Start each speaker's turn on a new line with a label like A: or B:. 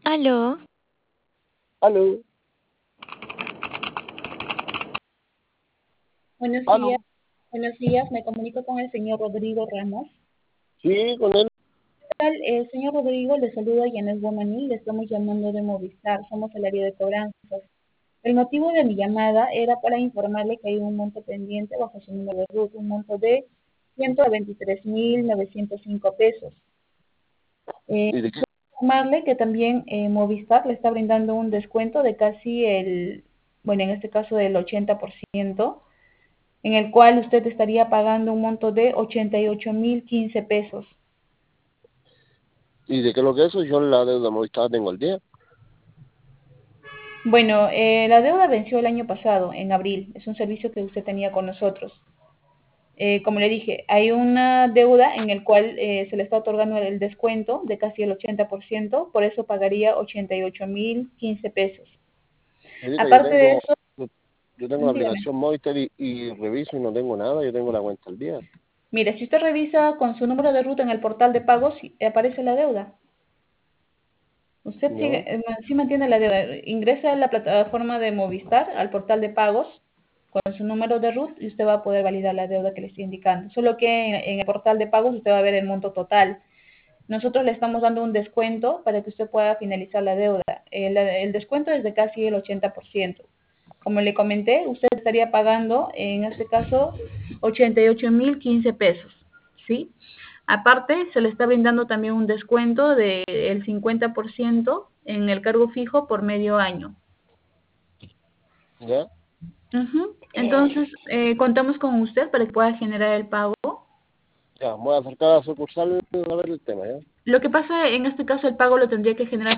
A: Aló,
B: Aló,
C: Buenos
B: aló.
C: días, buenos días. Me comunico con el señor Rodrigo Ramos.
B: Sí, con él.
C: ¿Qué tal? Señor Rodrigo, le saluda Yanes Guamaní, le estamos llamando de Movistar, somos el área de cobranzas. El motivo de mi llamada era para informarle que hay un monto pendiente bajo su número de RUT, un monto de 123.905 pesos.
B: ¿Y de qué?
C: Informarle que también Movistar le está brindando un descuento de casi bueno, en este caso del 80%, en el cual usted estaría pagando un monto de 88.015 pesos.
B: ¿Y de qué es lo que es eso? Yo en la deuda Movistar tengo el día.
C: Bueno, la deuda venció el año pasado, en abril. Es un servicio que usted tenía con nosotros. Como le dije, hay una deuda en el cual se le está otorgando el descuento de casi el 80%, por eso pagaría 88.015 pesos.
B: Señorita,
C: Aparte de eso,
B: yo tengo la
C: dígame.
B: aplicación Movistar y reviso y no tengo nada, yo tengo la cuenta al día.
C: Mire, si usted revisa con su número de ruta en el portal de pagos, aparece la deuda. Usted sigue,
B: ¿No?
C: sí mantiene la deuda. Ingresa a la plataforma de Movistar, al portal de pagos, con su número de RUT y usted va a poder validar la deuda que le estoy indicando. Solo que en el portal de pagos usted va a ver el monto total. Nosotros le estamos dando un descuento para que usted pueda finalizar la deuda. El descuento es de casi el 80%. Como le comenté, usted estaría pagando, en este caso, 88.015 pesos, ¿sí? Aparte, se le está brindando también un descuento del 50% en el cargo fijo por medio año.
B: ¿Ya?
C: Ujú. Entonces, contamos con usted para que pueda generar el pago.
B: Ya, voy a acercar a la sucursal a ver el tema, ¿ya?
C: Lo que pasa en este caso, el pago lo tendría que generar